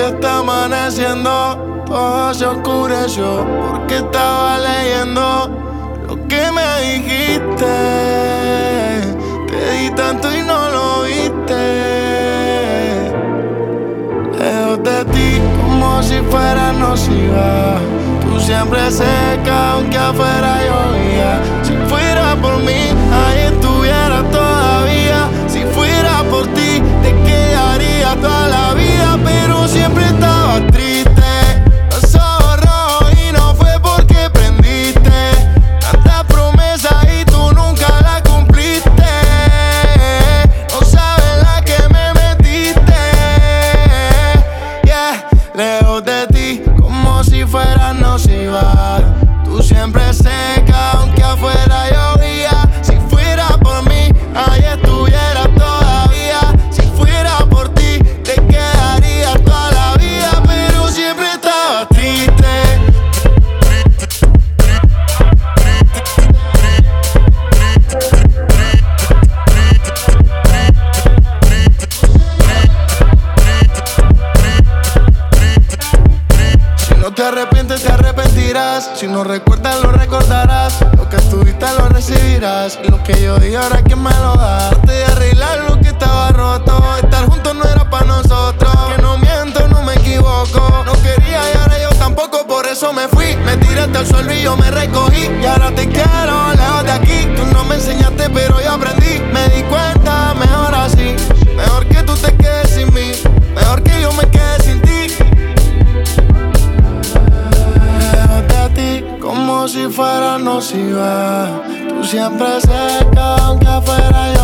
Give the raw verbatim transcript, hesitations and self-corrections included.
que está amaneciendo, todo se oscureció porque estaba leyendo lo que me dijiste. Te di tanto y no lo viste. Lejos de ti como si fuera nociva. Tú siempre seca aunque afuera llovía. Si fuera por mí, ahí estuviera todavía. Si fuera por ti, te quedaría toda la vida. Pero siempre estaba triste, los ojos rojos y no fue porque prendiste tantas promesas y tú nunca las cumpliste. No sabes la que me metiste. Yeah, lejos de ti como si fuera nociva. Tú siempre seca aunque afuera llovía. Si fuera por mí, ahí estuviera todavía. Si fuera por ti, te quedaría toda la vida. Pero siempre estaba triste. Si no te arrepientes, te arrepentirás. Si no recuerdas, lo recordarás. Lo que tuviste, lo recibirás. Y lo que yo di, ahora ¿quién me lo da? Trate de arreglar lo que estaba roto. Estar juntos no era para nosotros. Que no miento, no me equivoco. No quería y ahora yo tampoco, por eso me fui. Me tiraste al suelo y yo me recogí. Y ahora te quiero lejos de aquí. Tú no me enseñaste, pero yo aprendí. Me di cuenta, mejor así. Mejor que tú te quedes sin mí. Mejor que yo me quede sin ti. Lejos de ti, como si fuera nociva. Tú siempre cerca, aunque afuera